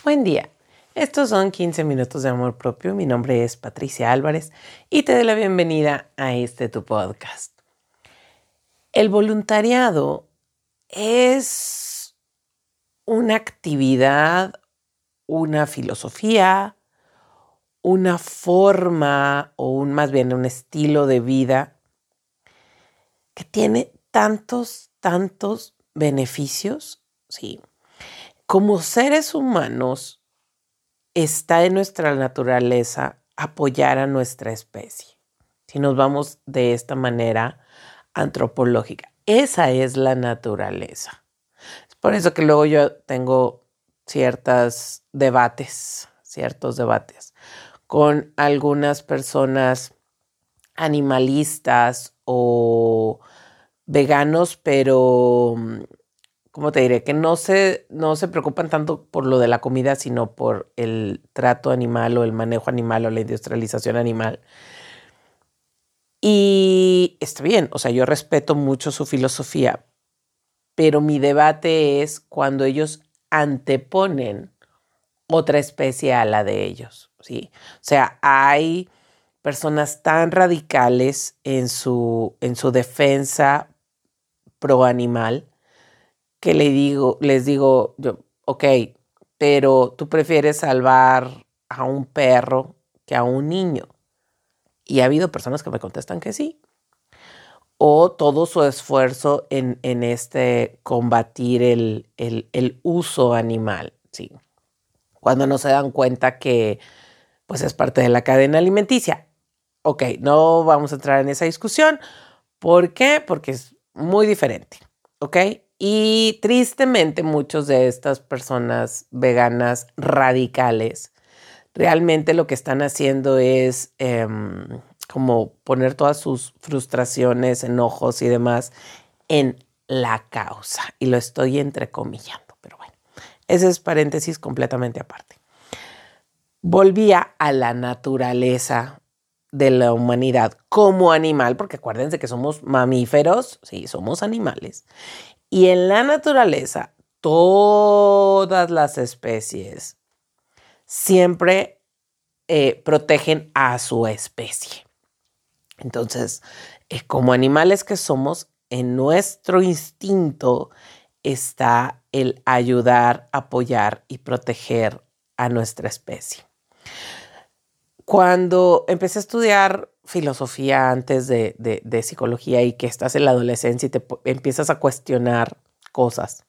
Buen día. Estos son 15 minutos de amor propio. Mi nombre es Patricia Álvarez y te doy la bienvenida a tu podcast. El voluntariado es una actividad, una filosofía, una forma o más bien un estilo de vida que tiene tantos beneficios, ¿sí? Como seres humanos, está en nuestra naturaleza apoyar a nuestra especie. Si nos vamos de esta manera antropológica, esa es la naturaleza. Es por eso que luego yo tengo ciertos debates con algunas personas animalistas o veganos, pero ¿cómo te diré? Que no se preocupan tanto por lo de la comida, sino por el trato animal o el manejo animal o la industrialización animal. Y está bien, o sea, yo respeto mucho su filosofía, pero mi debate es cuando ellos anteponen otra especie a la de ellos, ¿sí? O sea, hay personas tan radicales en su defensa pro animal que les digo yo, ok, pero tú prefieres salvar a un perro que a un niño. Y ha habido personas que me contestan que sí. O todo su esfuerzo en combatir el uso animal, sí. Cuando no se dan cuenta que pues es parte de la cadena alimenticia. Ok, no vamos a entrar en esa discusión. ¿Por qué? Porque es muy diferente, ¿ok? Y tristemente muchas de estas personas veganas radicales realmente lo que están haciendo es como poner todas sus frustraciones, enojos y demás en la causa. Y lo estoy entrecomillando, pero bueno, ese es paréntesis completamente aparte. Volvía a la naturaleza de la humanidad como animal, porque acuérdense que somos mamíferos, sí, somos animales. Y en la naturaleza, todas las especies siempre protegen a su especie. Entonces, como animales que somos, en nuestro instinto está el ayudar, apoyar y proteger a nuestra especie. Cuando empecé a estudiar filosofía antes de psicología y que estás en la adolescencia y te empiezas a cuestionar cosas.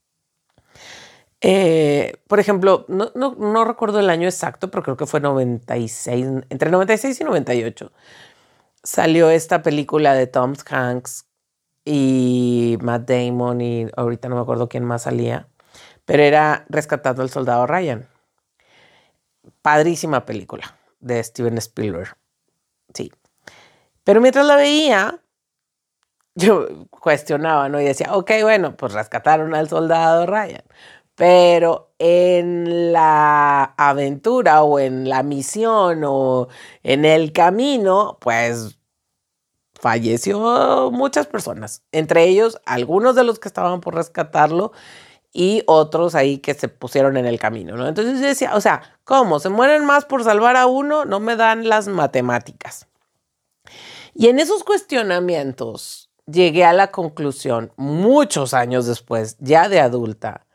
Por ejemplo, no recuerdo el año exacto, pero creo que fue 96, entre 96 y 98. Salió esta película de Tom Hanks y Matt Damon y ahorita no me acuerdo quién más salía, pero era Rescatando al Soldado Ryan. Padrísima película de Steven Spielberg. Sí. Pero mientras la veía, yo cuestionaba, ¿no? Y decía, ok, bueno, pues rescataron al soldado Ryan. Pero en la aventura o en la misión o en el camino, pues falleció muchas personas. Entre ellos, algunos de los que estaban por rescatarlo y otros ahí que se pusieron en el camino, ¿no? Entonces yo decía, o sea, ¿cómo? ¿Se mueren más por salvar a uno? No me dan las matemáticas. Y en esos cuestionamientos llegué a la conclusión, muchos años después, ya de adulta,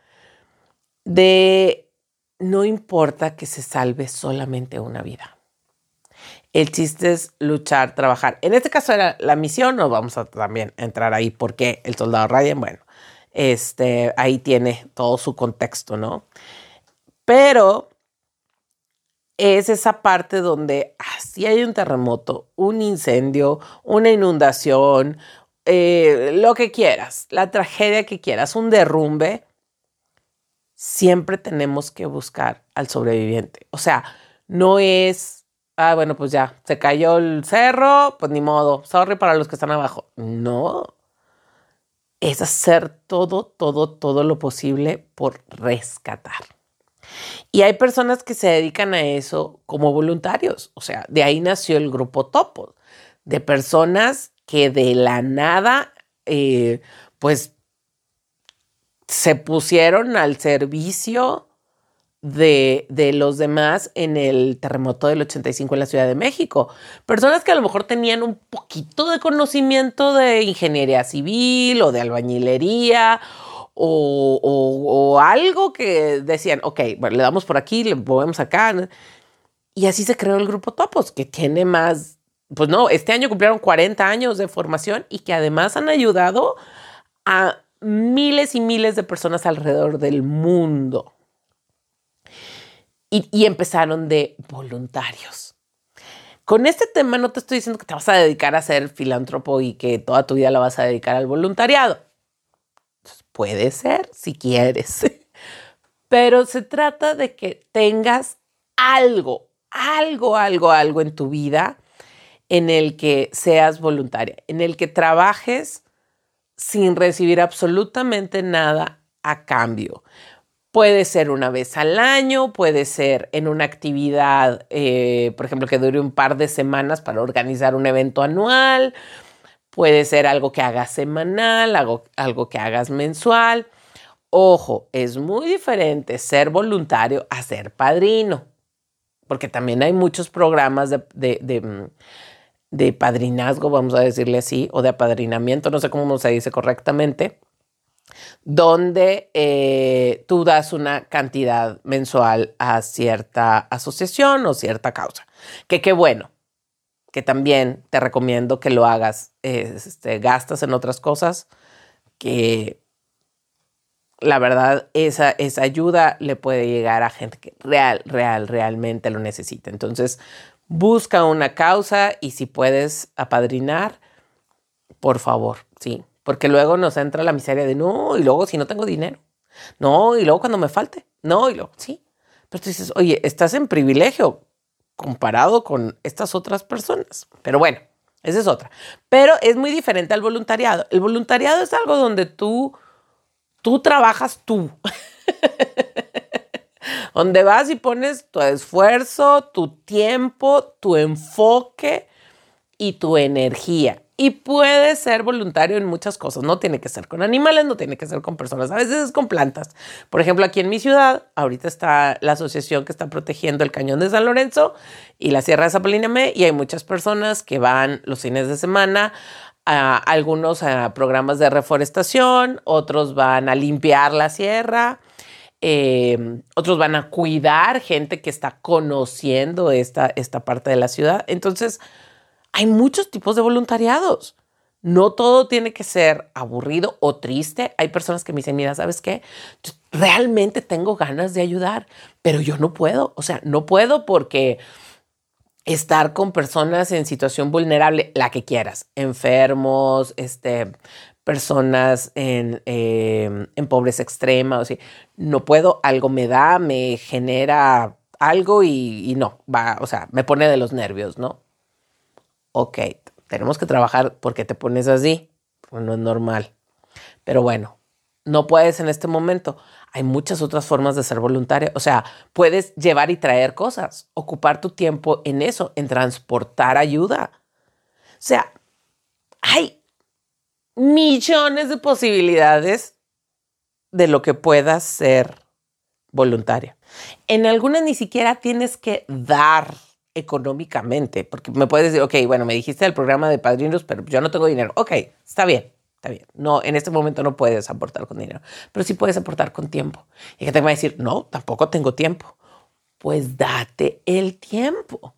de no importa que se salve solamente una vida. El chiste es luchar, trabajar. En este caso era la misión, no vamos a también entrar ahí porque el soldado Ryan, bueno, ahí tiene todo su contexto, ¿no? Pero es esa parte donde si hay un terremoto, un incendio, una inundación, lo que quieras, la tragedia que quieras, un derrumbe, siempre tenemos que buscar al sobreviviente. O sea, no es, bueno, pues ya, se cayó el cerro, pues ni modo, sorry para los que están abajo. No, es hacer todo lo posible por rescatar. Y hay personas que se dedican a eso como voluntarios. O sea, de ahí nació el grupo Topo, de personas que de la nada, pues, se pusieron al servicio de los demás en el terremoto del 85 en la Ciudad de México. Personas que a lo mejor tenían un poquito de conocimiento de ingeniería civil o de albañilería o algo que decían, ok, bueno, le damos por aquí, le movemos acá. Y así se creó el Grupo Topos, que tiene más, pues no, este año cumplieron 40 años de formación y que además han ayudado a miles y miles de personas alrededor del mundo. Y empezaron de voluntarios. Con este tema no te estoy diciendo que te vas a dedicar a ser filántropo y que toda tu vida la vas a dedicar al voluntariado. Entonces, puede ser si quieres. Pero se trata de que tengas algo en tu vida en el que seas voluntaria, en el que trabajes sin recibir absolutamente nada a cambio. Puede ser una vez al año, puede ser en una actividad, por ejemplo, que dure un par de semanas para organizar un evento anual. Puede ser algo que hagas semanal, algo que hagas mensual. Ojo, es muy diferente ser voluntario a ser padrino, porque también hay muchos programas de padrinazgo, vamos a decirle así, o de apadrinamiento, no sé cómo se dice correctamente, donde tú das una cantidad mensual a cierta asociación o cierta causa. Que qué bueno, que también te recomiendo que lo hagas. Gastas en otras cosas que la verdad esa ayuda le puede llegar a gente que realmente lo necesita. Entonces, busca una causa y si puedes apadrinar, por favor, sí. Porque luego nos entra la miseria de no, y luego si no tengo dinero, no, y luego cuando me falte, no, y luego sí. Pero tú dices, oye, estás en privilegio comparado con estas otras personas. Pero bueno, esa es otra. Pero es muy diferente al voluntariado. El voluntariado es algo donde tú trabajas tú. Donde vas y pones tu esfuerzo, tu tiempo, tu enfoque y tu energía. Y puedes ser voluntario en muchas cosas. No tiene que ser con animales, no tiene que ser con personas. A veces es con plantas. Por ejemplo, aquí en mi ciudad, ahorita está la asociación que está protegiendo el Cañón de San Lorenzo y la Sierra de Zapolinamé. Y hay muchas personas que van los fines de semana a algunos a programas de reforestación, otros van a limpiar la sierra. Otros van a cuidar gente que está conociendo esta parte de la ciudad. Entonces, hay muchos tipos de voluntariados. No todo tiene que ser aburrido o triste. Hay personas que me dicen, mira, ¿sabes qué? Yo realmente tengo ganas de ayudar, pero yo no puedo. O sea, no puedo porque estar con personas en situación vulnerable, la que quieras, enfermos, personas en pobreza extrema, o sea, no puedo, algo me da, me genera algo y no, va, o sea, me pone de los nervios, ¿no? Ok, tenemos que trabajar porque te pones así, pues no es normal. Pero bueno, no puedes en este momento. Hay muchas otras formas de ser voluntaria. O sea, puedes llevar y traer cosas, ocupar tu tiempo en eso, en transportar ayuda. O sea, hay millones de posibilidades de lo que puedas ser voluntaria. En algunas ni siquiera tienes que dar económicamente, porque me puedes decir, ok, bueno, me dijiste el programa de padrinos, pero yo no tengo dinero. Ok, está bien. Está bien. No, en este momento no puedes aportar con dinero, pero sí puedes aportar con tiempo. Y que te va a decir, no, tampoco tengo tiempo. Pues date el tiempo.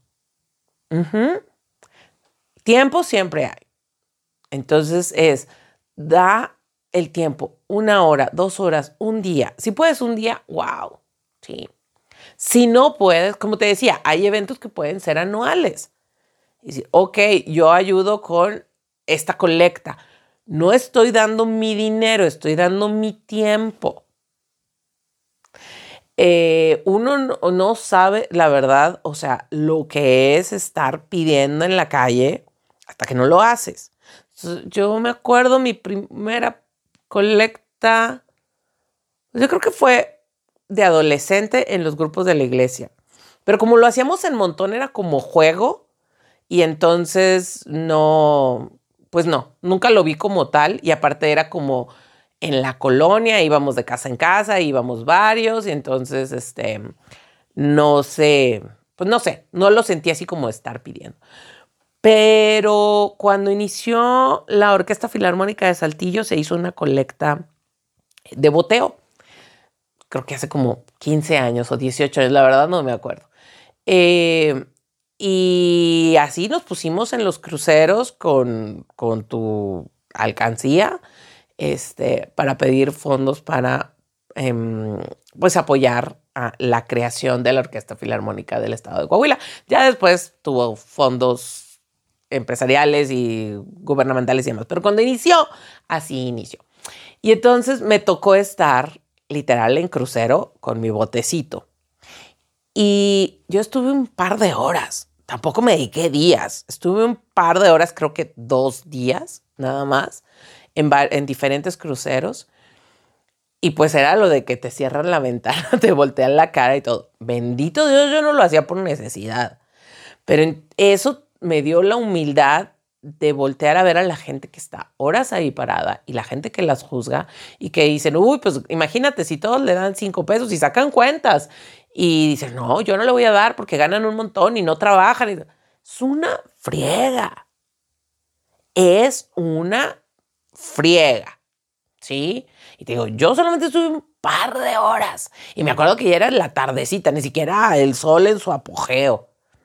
Tiempo siempre hay. Entonces da el tiempo, 1 hora, 2 horas, un día. Si puedes un día, wow, sí. Si no puedes, como te decía, hay eventos que pueden ser anuales. Y decir, ok, yo ayudo con esta colecta. No estoy dando mi dinero, estoy dando mi tiempo. Uno no sabe la verdad, o sea, lo que es estar pidiendo en la calle hasta que no lo haces. Entonces, yo me acuerdo mi primera colecta, yo creo que fue de adolescente en los grupos de la iglesia. Pero como lo hacíamos en montón, era como juego y entonces no, pues no, nunca lo vi como tal y aparte era como en la colonia, íbamos de casa en casa, íbamos varios, y entonces, no sé, pues no sé, no lo sentí así como estar pidiendo. Pero cuando inició la Orquesta Filarmónica de Saltillo, se hizo una colecta de boteo. Creo que hace como 15 años o 18 años, la verdad no me acuerdo. Y así nos pusimos en los cruceros con tu alcancía, para pedir fondos para pues apoyar a la creación de la Orquesta Filarmónica del Estado de Coahuila. Ya después tuvo fondos empresariales y gubernamentales y demás, pero cuando inició, así inició. Y entonces me tocó estar literal en crucero con mi botecito. Y yo estuve un par de horas, tampoco me dediqué días, estuve un par de horas, creo que 2 días nada más, en diferentes cruceros. Y pues era lo de que te cierran la ventana, te voltean la cara y todo. Bendito Dios, yo no lo hacía por necesidad. Pero eso me dio la humildad de voltear a ver a la gente que está horas ahí parada y la gente que las juzga y que dicen, uy, pues imagínate si todos le dan 5 pesos y sacan cuentas y dicen, no, yo no le voy a dar porque ganan un montón y no trabajan. Es una friega. Es una friega. ¿Sí? Y te digo, yo solamente estuve un par de horas y me acuerdo que ya era la tardecita, ni siquiera el sol en su apogeo.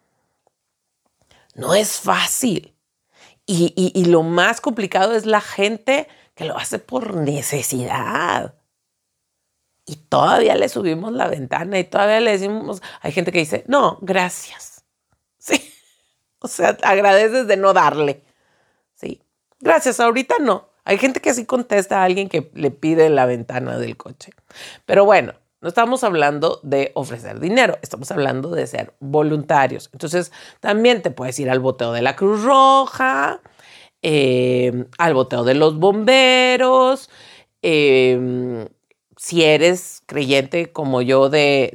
No es fácil. Y lo más complicado es la gente que lo hace por necesidad. Y todavía le subimos la ventana y todavía le decimos, hay gente que dice, no, gracias. Sí. O sea, agradeces de no darle. Sí. Gracias, ahorita no. Hay gente que así contesta a alguien que le pide la ventana del coche. Pero bueno, no estamos hablando de ofrecer dinero, estamos hablando de ser voluntarios. Entonces, también te puedes ir al boteo de la Cruz Roja, al boteo de los bomberos. Si eres creyente como yo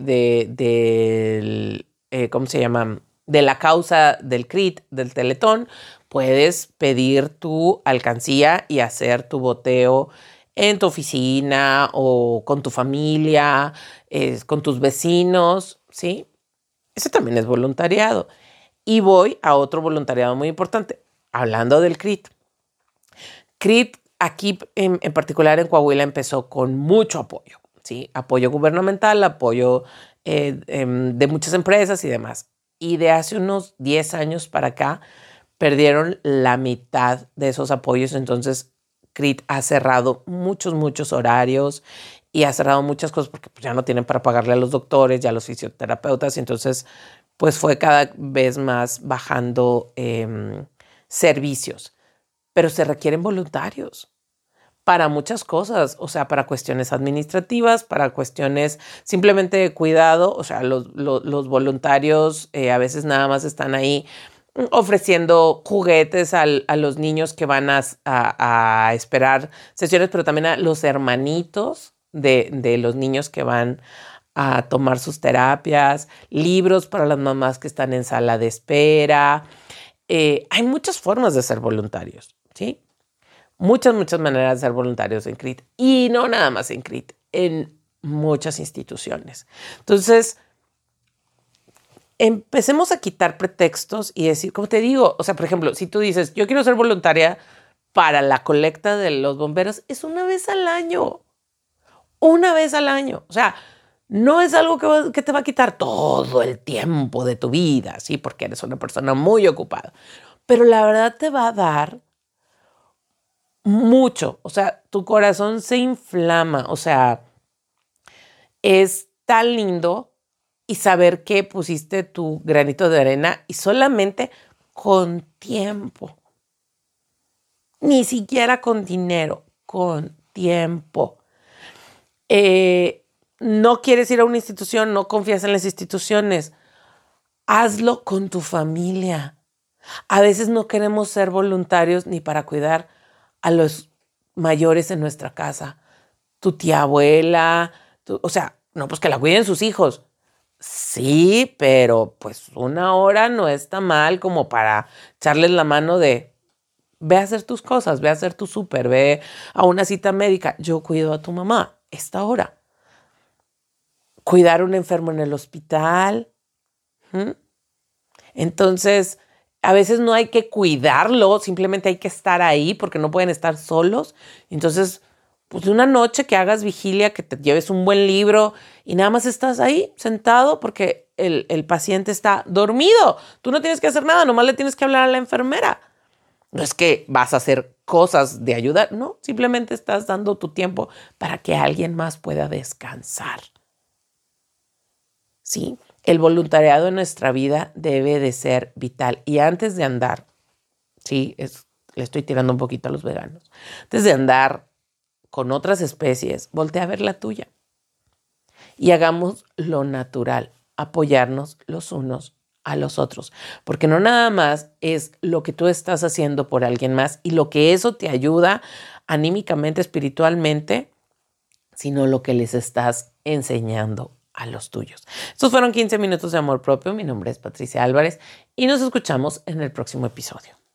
¿cómo se llama? De la causa del CRIT, del Teletón, puedes pedir tu alcancía y hacer tu boteo en tu oficina o con tu familia, con tus vecinos, ¿sí? Eso también es voluntariado. Y voy a otro voluntariado muy importante, hablando del CRIT. CRIT aquí en particular en Coahuila empezó con mucho apoyo, ¿sí? Apoyo gubernamental, apoyo de muchas empresas y demás. Y de hace unos 10 años para acá perdieron la mitad de esos apoyos. Entonces, CRIT ha cerrado muchos horarios y ha cerrado muchas cosas porque pues, ya no tienen para pagarle a los doctores, ya a los fisioterapeutas. Y entonces, pues fue cada vez más bajando servicios. Pero se requieren voluntarios para muchas cosas, o sea, para cuestiones administrativas, para cuestiones simplemente de cuidado. O sea, los voluntarios a veces nada más están ahí ofreciendo juguetes a los niños que van a esperar sesiones, pero también a los hermanitos de los niños que van a tomar sus terapias, libros para las mamás que están en sala de espera. Hay muchas formas de ser voluntarios, ¿sí? Muchas maneras de ser voluntarios en CRIT. Y no nada más en CRIT, en muchas instituciones. Entonces, empecemos a quitar pretextos y decir, como te digo, o sea, por ejemplo, si tú dices, yo quiero ser voluntaria para la colecta de los bomberos, es una vez al año. Una vez al año. O sea, no es algo que te va a quitar todo el tiempo de tu vida, ¿sí? Porque eres una persona muy ocupada. Pero la verdad te va a dar mucho. O sea, tu corazón se inflama. O sea, es tan lindo y saber que pusiste tu granito de arena y solamente con tiempo. Ni siquiera con dinero, con tiempo. No quieres ir a una institución, no confías en las instituciones. Hazlo con tu familia. A veces no queremos ser voluntarios ni para cuidar a los mayores en nuestra casa. Tu tía abuela, o sea, no, pues que la cuiden sus hijos. Sí, pero pues 1 hora no está mal como para echarles la mano de Ve a hacer tus cosas, ve a hacer tu súper, ve a una cita médica. Yo cuido a tu mamá esta hora. Cuidar a un enfermo en el hospital. ¿Mm? Entonces, a veces no hay que cuidarlo, simplemente hay que estar ahí porque no pueden estar solos. Entonces, pues una noche que hagas vigilia, que te lleves un buen libro y nada más estás ahí sentado porque el paciente está dormido. Tú no tienes que hacer nada, nomás le tienes que hablar a la enfermera. No es que vas a hacer cosas de ayudar, no, simplemente estás dando tu tiempo para que alguien más pueda descansar. ¿Sí? El voluntariado en nuestra vida debe de ser vital. Y antes de andar, sí, le estoy tirando un poquito a los veganos, antes de andar con otras especies, voltea a ver la tuya. Y hagamos lo natural, apoyarnos los unos a los otros. Porque no nada más es lo que tú estás haciendo por alguien más y lo que eso te ayuda anímicamente, espiritualmente, sino lo que les estás enseñando a los tuyos. Estos fueron 15 minutos de amor propio. Mi nombre es Patricia Álvarez y nos escuchamos en el próximo episodio.